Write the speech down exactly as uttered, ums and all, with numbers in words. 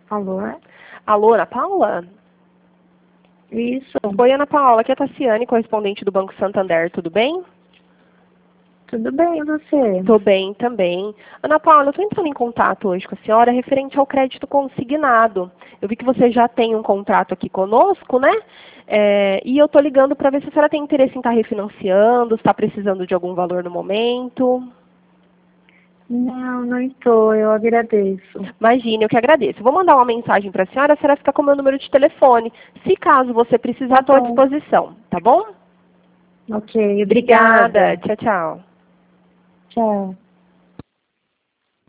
Alô? Alô, Ana Paula? Isso. Oi, Ana Paula, aqui é a Tassiane, correspondente do Banco Santander, tudo bem? Tudo bem, e você? Tô bem também. Ana Paula, eu estou entrando em contato hoje com a senhora referente ao crédito consignado. Eu vi que você já tem um contrato aqui conosco, né? É, e eu estou ligando para ver se a senhora tem interesse em estar refinanciando, se está precisando de algum valor no momento. Não, não estou, eu agradeço. Imagine, eu que agradeço. Vou mandar uma mensagem para a senhora, a senhora fica com o meu número de telefone. Se caso você precisar, Tá estou à bom. disposição, tá bom? Ok, Obrigada. obrigada. Tchau, tchau. Tchau.